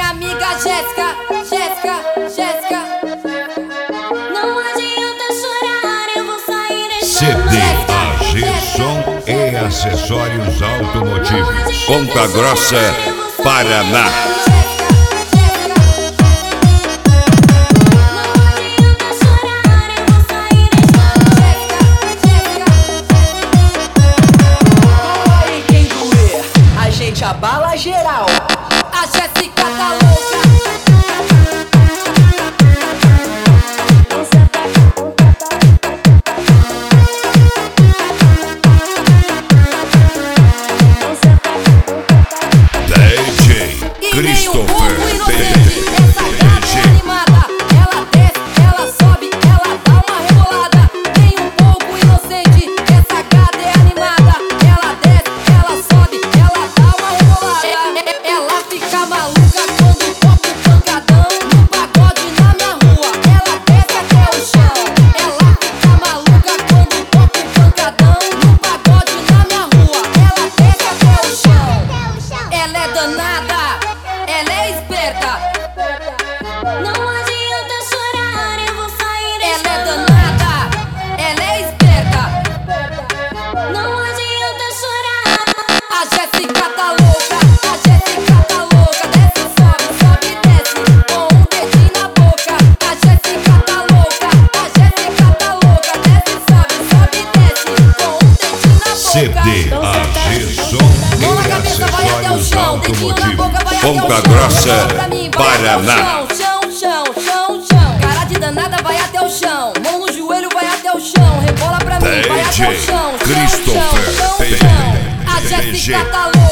amiga Jéssica, Jéssica. Não adianta chorar, eu vou sair dessa CD AG Som e Acessórios Automotivos, Ponta Grossa, Paraná. Abala geral. A Jéssica tá louca. DJ Christopher DJ. Animada, ela desce, ela sobe, ela dá uma rebolada. Nem um pouco inocente, essa gata é animada. Ela desce, ela sobe, ela dá uma rebolada. Ela fica maluca quando toca o pancadão no pagode na minha rua. Ela desce até o chão. Ela fica maluca quando toca o pancadão no pagode na minha rua. Ela desce até o chão. Ela é danada, ela é esperta. Não adianta chorar, eu vou sair dessa. Ela é danada, ela é esperta. Não adianta chorar. A Jéssica tá louca, a Jéssica tá louca. Desce, sobe, desce, com um dedinho na boca. A Jéssica tá louca, a Jéssica tá louca. Desce, sobe, desce, com um dedinho na boca. CD AG Som e Acessórios Automotivos, Ponta Grossa, Paraná. Chão. Cara de danada vai até o chão. Mão no joelho vai até o chão. Rebola pra mim, vai até o chão. Christopher A Jéssica tá louca.